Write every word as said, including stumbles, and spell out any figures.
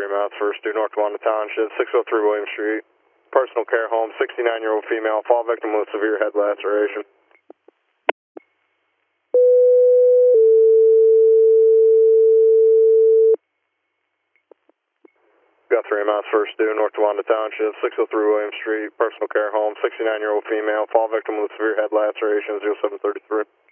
miles, first due North Wanda Township, six oh three William Street. Personal care home, sixty-nine-year-old female, fall victim with severe head laceration. Got three miles, first due North Wanda Township, six oh three William Street. Personal care home, sixty-nine-year-old female, fall victim with severe head laceration, zero seven thirty-three.